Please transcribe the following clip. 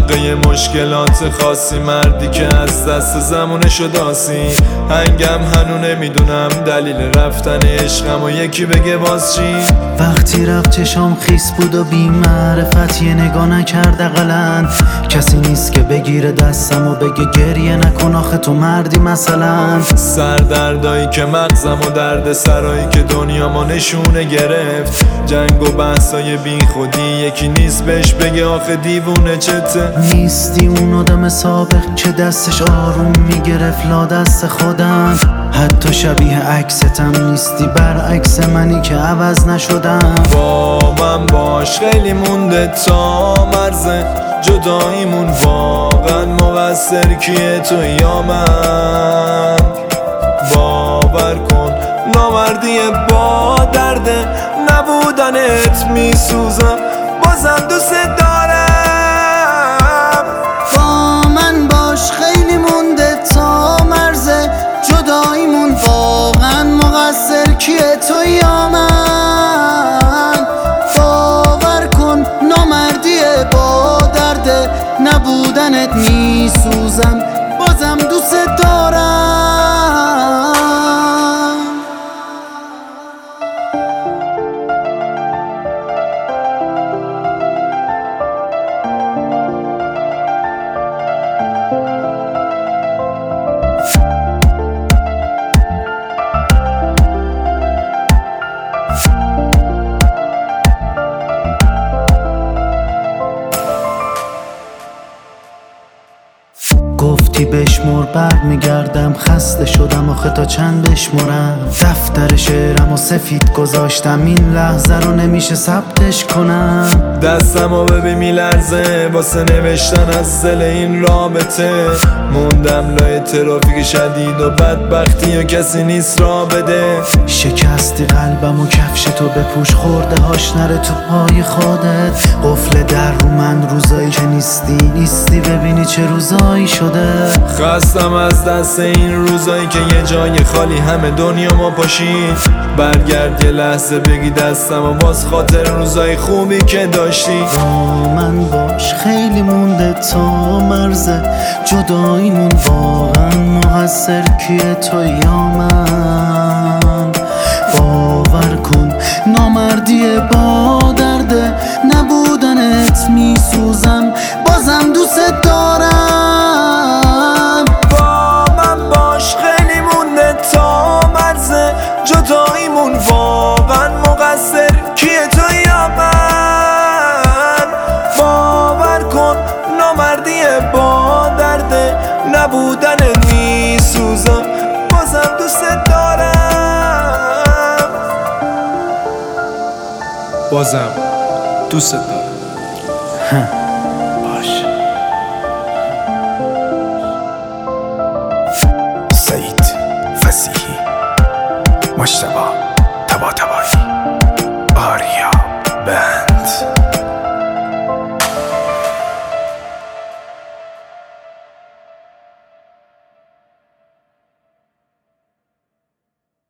حقه مشکلات خاصی، مردی که از دست زمونشو داسی. هنگم هنو نمیدونم دلیل رفتن عشقم و یکی بگه باز چی. وقتی رفت چشام خیس بود و بی معرفت، یه نگاه نکرد اقلن. کسی نیست که بگیره دستم و بگه گریه نکن آخه تو مردی مثلا. سردردایی که مغزم و درد سرایی که دنیامو نشونه گرفت. جنگ و بحثای بی خودی، یکی نیست بهش بگه آخه دیوونه چته. نیستی اون آدم سابق که دستش آروم میگرفت لا دست خودم. حتی شبیه عکستم نیستی، برعکس منی که عوض نشدم. با من باش خیلی مونده تا مرز جداییمون، واقعا مقصر کیه تو یا من؟ باور کن نامردی با درده نبودنت میسوزم، بازم دوست دارم. با من باش خیلی مونده تا مرز جداییمون، واقعا مقصر کیه تو یا من؟ باور کن نامردیه با درده نبودنت میسوزم، بازم دوست دارم. گفتی بشمر برمیگردم، خسته شدم آخه تا چند بشمرم. دفتر شعرم و سفید گذاشتم، این لحظه رو نمیشه ثبتش کنم. دستم و ببین میلرزه واسه نوشتن از دل این رابطه. موندم لای ترافیک شدید و بدبختی و کسی نیست را بده. شکستی قلبم و کفش تو بپوش، خورده هاش نره تو پای خودت. قفل در رو من روزایی که نیستی ببینی چه روزایی شده. خستم از دست این روزایی که یه جای خالی همه دنیا ما پاشید. برگرد یه لحظه بگی دستم و باز خاطر روزای خوبی که داشتی. با من باش خیلی مونده تا مرز جداییمون، واقعا مقصر کیه تو یا من؟ باور کن نامردیه با درده نبودنت میسوزم، بازم دوست دارم. با من باش خیلی مونده تا مرز جداییمون، واقعا مقصر کیه تو یا من؟ باور کن نامردیه با درده نبودنت میسوزم، بازم دوست دارم. بازم دوست دارم. باش. سعید فصیحی، مجتبی طباطبایی.